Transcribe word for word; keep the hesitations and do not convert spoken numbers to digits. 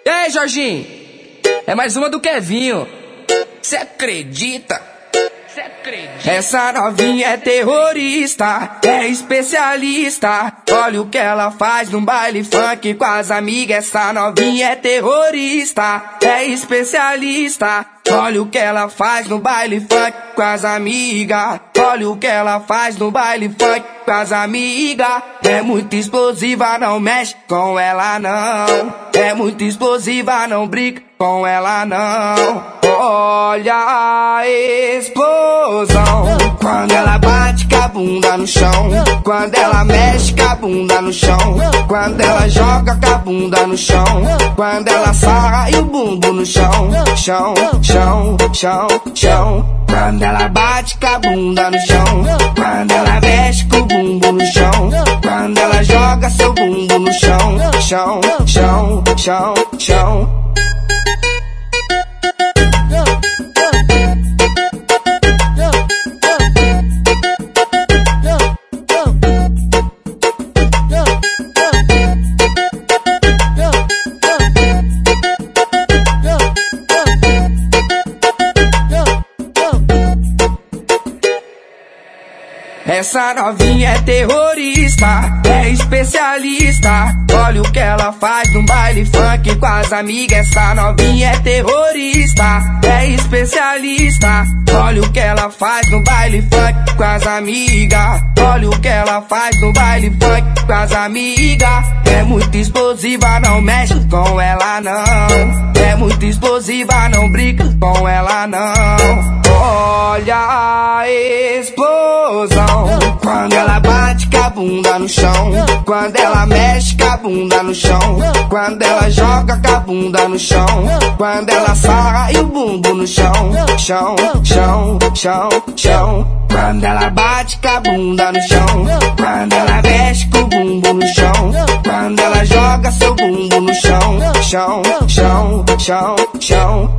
E aí, Jorginho? É mais uma do Kevinho. Cê acredita? Cê acredita? Essa novinha é terrorista, é especialista. Olha o que ela faz num baile funk com as amigas. Essa novinha é terrorista, é especialista. Olha o que ela faz no baile funk com as amigas. Olha o que ela faz no baile funk com as amigas. É muito explosiva, não mexe com ela não. É muito explosiva, não brinca com ela não. Olha a explosão quando ela bate com a bunda no chão. Quando ela mexe com a bunda no chão. Quando ela joga com a bunda no chão. Quando ela sarra e o bumbum no chão. Chão, chão, chão, chão. Quando ela bate com a bunda no chão. Quando ela mexe com o bumbum no chão. Quando ela joga seu bumbum no chão. Chão, chão, chão, chão. Essa novinha é terrorista, é especialista. Olha o que ela faz num baile funk com as amigas. Essa novinha é terrorista, é especialista. Olha o que ela faz no baile funk com as amigas. Olha o que ela faz no baile funk com as amigas. É muito explosiva, não mexe com ela não. É muito explosiva, não brinca com ela não. Olha a explosão quando ela bate com a bunda no chão. Quando ela mexe com a bunda no chão. Quando ela joga com a bunda no chão. Quando ela sarra e o bumbum no chão. Chão, chão, chão, chão. Quando ela bate com a bunda no chão. Quando ela mexe com o bumbum no chão. Quando ela joga seu bumbum no chão. Chão, chão, chão, chão.